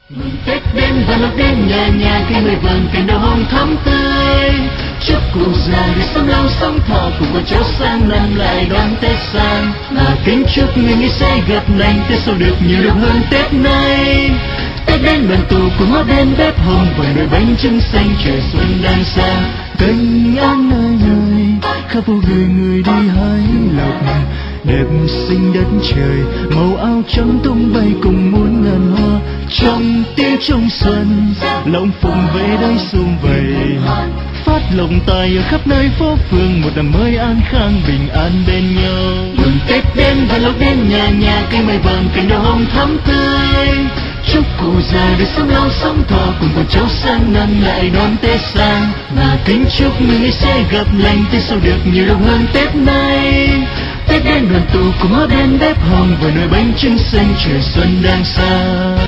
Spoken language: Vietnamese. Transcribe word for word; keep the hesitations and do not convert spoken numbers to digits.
Mừng Tết đến và lúc đến nhà nhà cây mười vàng cành đào hồng thắm tươi. Chúc cụ già được sống lâu sống thọ, cùng con cháu sang năm lại đón Tết sang. Và kính chúc người nghĩ sẽ gặp lành, Tết sau được nhiều được hơn Tết nay. Tết đến đoàn tụ cùng ngõ bên bếp hồng, và nồi bánh trưng xanh trời xuân đang sang. Cành an ơi ơi, khắp phố người người đi hái lộc, đẹp xinh đất trời, màu áo trắng tung bay cùng muôn ngàn hoa. Trong tiếng trong xuân, lòng phụng về đây sum vầy, phát lộng tài ở khắp nơi phố phường, một năm mới an khang bình an bên nhau. Mừng Tết đến và lúc đến nhà nhà cây mây vàng cành đào hồng thắm tươi. Chúc cụ già được sống lâu sống thọ, cùng con cháu sang năm lại đón Tết sang. Và kính chúc người sẽ gặp lành, Tết sau được nhiều được hơn Tết nay. Tết đến đoàn tụ cùng ở bên bếp hồng, và nồi bánh trưng xanh trời xuân đang sang.